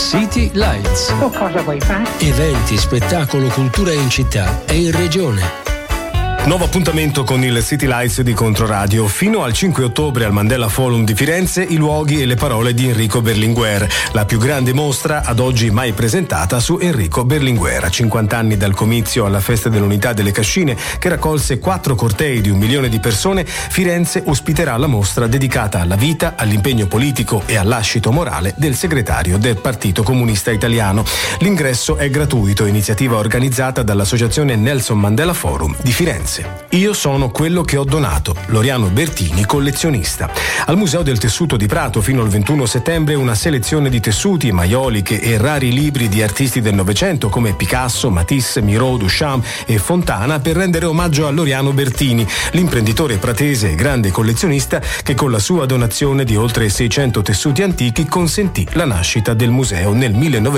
City Lights. Cosa vuoi fare? Eventi, spettacolo, cultura in città e in regione. Nuovo appuntamento con il City Lights di Controradio. Fino al 5 ottobre al Mandela Forum di Firenze, i luoghi e le parole di Enrico Berlinguer, la più grande mostra ad oggi mai presentata su Enrico Berlinguer. A 50 anni dal comizio alla Festa dell'Unità delle Cascine, che raccolse 4 cortei di 1 milione di persone, Firenze ospiterà la mostra dedicata alla vita, all'impegno politico e all'ascito morale del segretario del Partito Comunista Italiano. L'ingresso è gratuito, iniziativa organizzata dall'Associazione Nelson Mandela Forum di Firenze. Io sono quello che ho donato. Loriano Bertini, collezionista. Al Museo del Tessuto di Prato fino al 21 settembre una selezione di tessuti, maioliche e rari libri di artisti del Novecento come Picasso, Matisse, Miro, Duchamp e Fontana, per rendere omaggio a Loriano Bertini, l'imprenditore pratese e grande collezionista che con la sua donazione di oltre 600 tessuti antichi consentì la nascita del museo nel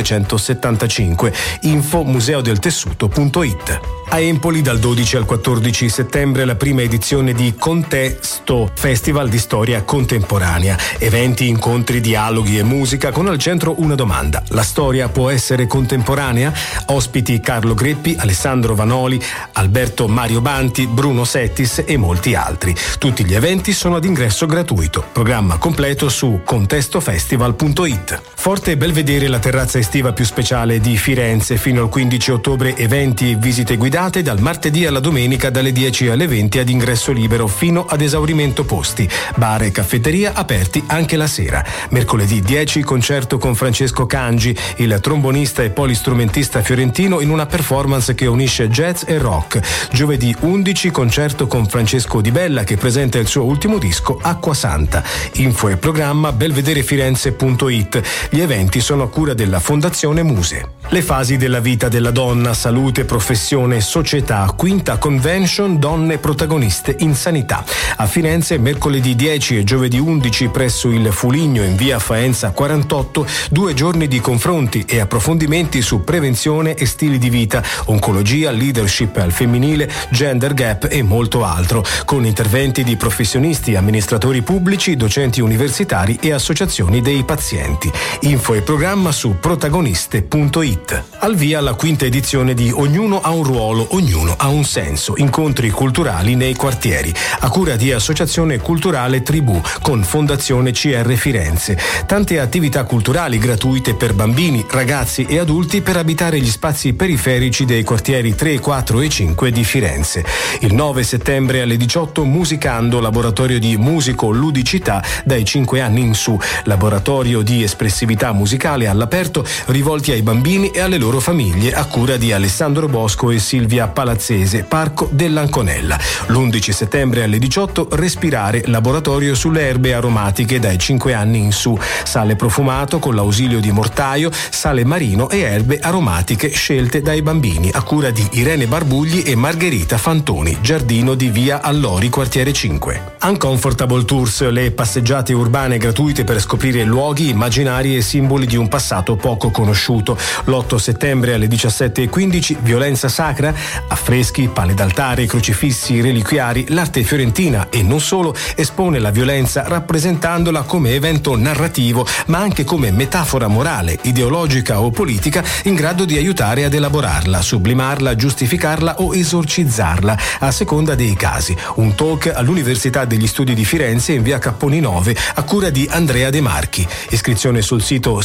1975. Info museodeltessuto.it. A Empoli dal 12 al 14 settembre la prima edizione di Contesto, Festival di storia contemporanea. Eventi, incontri, dialoghi e musica con al centro una domanda: la storia può essere contemporanea? Ospiti Carlo Greppi, Alessandro Vanoli, Alberto Mario Banti, Bruno Settis e molti altri. Tutti gli eventi sono ad ingresso gratuito. Programma completo su contestofestival.it. Forte Belvedere, la terrazza estiva più speciale di Firenze. Fino al 15 ottobre eventi e visite guidate dal martedì alla domenica dalle 10 alle 20 ad ingresso libero fino ad esaurimento posti. Bar e caffetteria aperti anche la sera. Mercoledì 10 concerto con Francesco Cangi, il trombonista e polistrumentista fiorentino, in una performance che unisce jazz e rock. Giovedì 11 concerto con Francesco Di Bella che presenta il suo ultimo disco Acqua Santa. Info e programma belvederefirenze.it. Gli eventi sono a cura della Fondazione Muse. Le fasi della vita della donna, salute, professione, società, quinta convention Donne protagoniste in sanità. A Firenze mercoledì 10 e giovedì 11 presso il Fuligno in via Faenza 48, 2 giorni di confronti e approfondimenti su prevenzione e stili di vita, oncologia, leadership al femminile, gender gap e molto altro, con interventi di professionisti, amministratori pubblici, docenti universitari e associazioni dei pazienti. Info e programma su protagoniste.it. Al via la quinta edizione di Ognuno ha un ruolo, ognuno ha un senso. Incontri culturali nei quartieri, a cura di Associazione Culturale Tribù con Fondazione CR Firenze. Tante attività culturali gratuite per bambini, ragazzi e adulti per abitare gli spazi periferici dei quartieri 3, 4 e 5 di Firenze. Il 9 settembre alle 18 Musicando, laboratorio di musico-ludicità dai 5 anni in su, laboratorio di espressività musicale all'aperto rivolti ai bambini e alle loro famiglie, a cura di Alessandro Bosco e Silvia Palazzese, Parco dell'Anconella. L'11 settembre alle 18 Respirare, laboratorio sulle erbe aromatiche dai 5 anni in su, sale profumato con l'ausilio di mortaio, sale marino e erbe aromatiche scelte dai bambini, a cura di Irene Barbugli e Margherita Fantoni, giardino di via Allori, quartiere 5. Uncomfortable Tours, le passeggiate urbane gratuite per scoprire luoghi, immaginari e simboli di un passato poco conosciuto. L'8 settembre alle 17:15 Violenza sacra, affreschi, pale d'altare, crocifissi, reliquiari. L'arte fiorentina e non solo espone la violenza rappresentandola come evento narrativo, ma anche come metafora morale, ideologica o politica in grado di aiutare ad elaborarla, sublimarla, giustificarla o esorcizzarla a seconda dei casi. Un talk all'Università degli Studi di Firenze in via Capponi 9 a cura di Andrea De Marchi. Iscrizione sul sito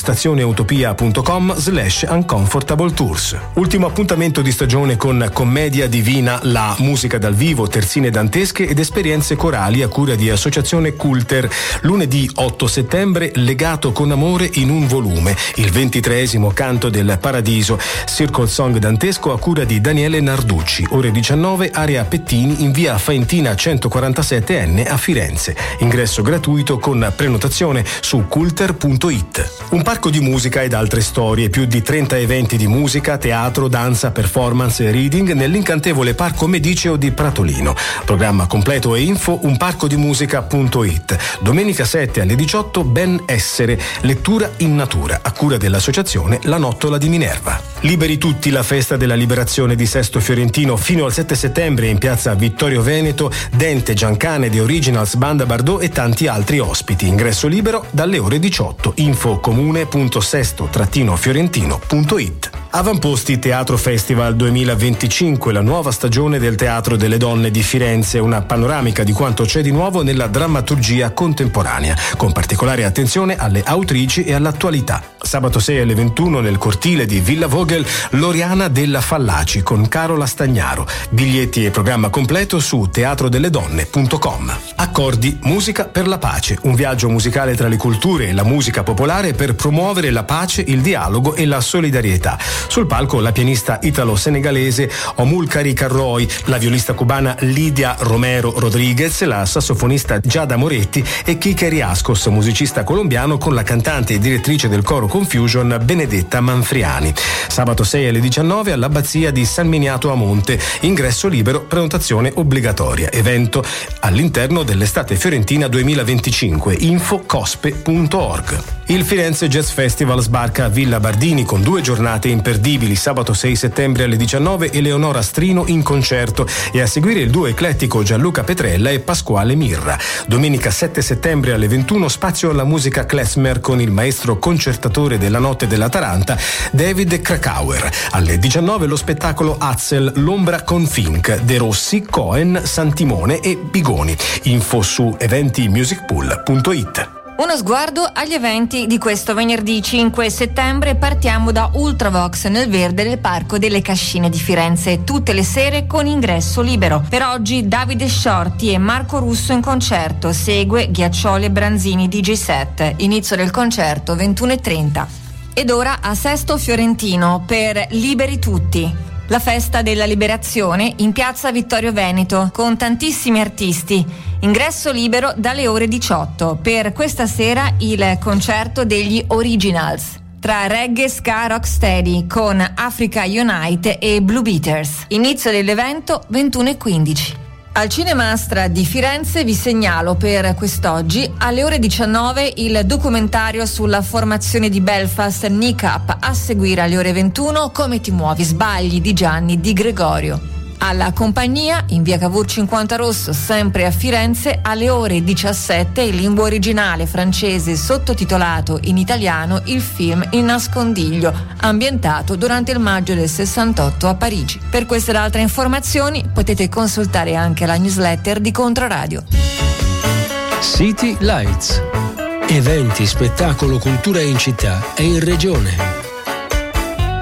stazioneutopia.com/uncomfortable tours. Ultimo appuntamento di stagione con Commedia Divina, la musica dal vivo, terzine dantesche ed esperienze corali a cura di Associazione Culter. Lunedì 8 settembre Legato con amore in un volume, il 23esimo canto del Paradiso, Circle Song dantesco a cura di Daniele Narducci. Ore 19 area Pettini in via Faentina 147N a Firenze. Ingresso gratuito con prenotazione su culter.it. Un parco di musica ed altre storie, più di 30 eventi di musica, teatro, danza, performance e reading nell'incantevole Parco Mediceo di Pratolino. Programma completo e info unparcodimusica.it. Domenica 7 alle 18 Benessere, lettura in natura a cura dell'associazione La Nottola di Minerva. Liberi tutti, la festa della liberazione di Sesto Fiorentino fino al 7 settembre in piazza Vittorio Veneto, Dente, Giancane, The Originals, Banda Bardot e tanti altri ospiti. Ingresso libero dalle ore 18. Info comune.sesto-fiorentino.it. Avamposti Teatro Festival 2025, la nuova stagione del Teatro delle Donne di Firenze, una panoramica di quanto c'è di nuovo nella drammaturgia contemporanea, con particolare attenzione alle autrici e all'attualità. Sabato 6 alle 21 nel cortile di Villa Vogel, Loriana della Fallaci con Carola Stagnaro. Biglietti e programma completo su teatrodelledonne.com. Accordi Musica per la Pace, un viaggio musicale tra le culture e la musica popolare per promuovere la pace, il dialogo e la solidarietà. Sul palco la pianista italo-senegalese Omulcari Carroy, la violista cubana Lidia Romero Rodriguez, la sassofonista Giada Moretti e Kike Riascos, musicista colombiano, con la cantante e direttrice del coro Confusion Benedetta Manfriani. Sabato 6 alle 19 all'Abbazia di San Miniato a Monte, ingresso libero, prenotazione obbligatoria. Evento all'interno dell'estate fiorentina 2025, info cospe.org. Il Firenze Jazz Festival sbarca a Villa Bardini con 2 giornate imperdibili. Sabato 6 settembre alle 19 Eleonora Strino in concerto e a seguire il duo eclettico Gianluca Petrella e Pasquale Mirra. Domenica 7 settembre alle 21 spazio alla musica klezmer con il maestro concertatore della Notte della Taranta David Krakauer. Alle 19 lo spettacolo Hazel, l'ombra con Fink, De Rossi, Cohen, Santimone e Bigoni. Info su eventimusicpool.it. Uno sguardo agli eventi di questo venerdì 5 settembre. Partiamo da Ultravox nel verde del Parco delle Cascine di Firenze, tutte le sere con ingresso libero. Per oggi Davide Sciorti e Marco Russo in concerto, segue Ghiaccioli e Branzini DJ set, inizio del concerto 21:30. Ed ora a Sesto Fiorentino per Liberi Tutti, la festa della liberazione in piazza Vittorio Veneto con tantissimi artisti. Ingresso libero dalle ore 18. Per questa sera il concerto degli Originals, tra reggae, ska, rocksteady con Africa Unite e Blue Beaters. Inizio dell'evento 21:15. Al Cinema Astra di Firenze vi segnalo per quest'oggi alle ore 19 il documentario sulla formazione di Belfast NICAP, a seguire alle ore 21 Come ti muovi, sbagli di Gianni Di Gregorio. Alla compagnia in via Cavour 50 Rosso, sempre a Firenze, alle ore 17 in lingua originale francese sottotitolato in italiano il film Il nascondiglio, ambientato durante il maggio del 68 a Parigi. Per queste ed altre informazioni potete consultare anche la newsletter di Controradio. City Lights. Eventi, spettacolo, cultura in città e in regione.